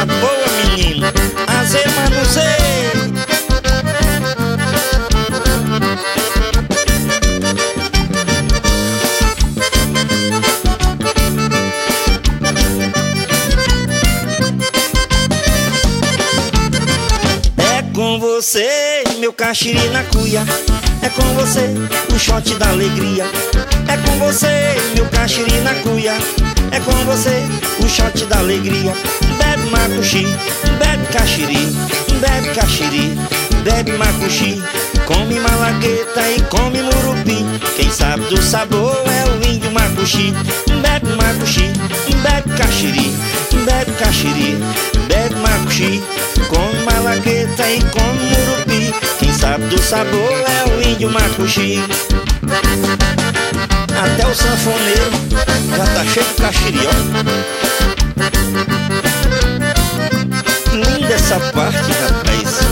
tá boa, menino. Azema não sei. É com você, meu caxiri na cuia. É com você, o shot da alegria. É com você, meu caxiri na cuia. É com você, o shot da alegria. Bebe macuxi, bebe caxiri, bebe caxiri, bebe macuxi. Come malagueta e come murupi. Quem sabe do sabor é o índio macuxi. Bebe macuxi, bebe caxiri, bebe caxiri, bebe macuxi. Come malagueta e come murupi. Quem sabe do sabor é o índio macuxi. Até o sanfoneiro já tá cheio de caxiri, ó. Linda essa parte, rapaz.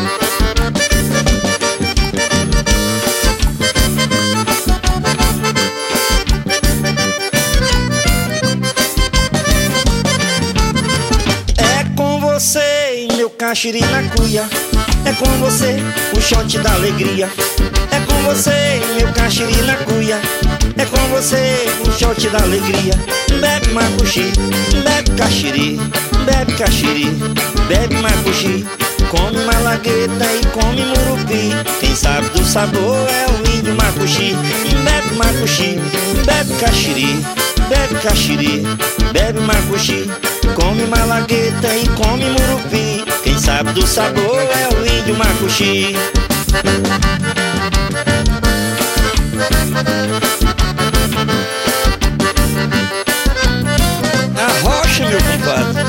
É com você, meu caxiri na cuia. É com você, o shot da alegria. É com você, meu caxiri na cuia. É com você, o shot da alegria. Bebe macuxi, bebe caxiri, bebe caxiri, bebe macuxi. Come malagueta e come murupi. Quem sabe do sabor é o índio macuxi. Bebe macuxi, bebe caxiri, bebe caxiri, bebe macuxi. Come malagueta e come murupi. Quem sabe do sabor é o índio macuxi. Arrocha, meu compadre.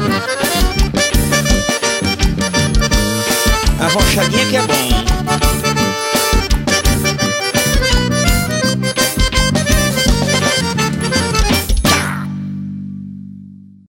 Arrochadinha que é bom.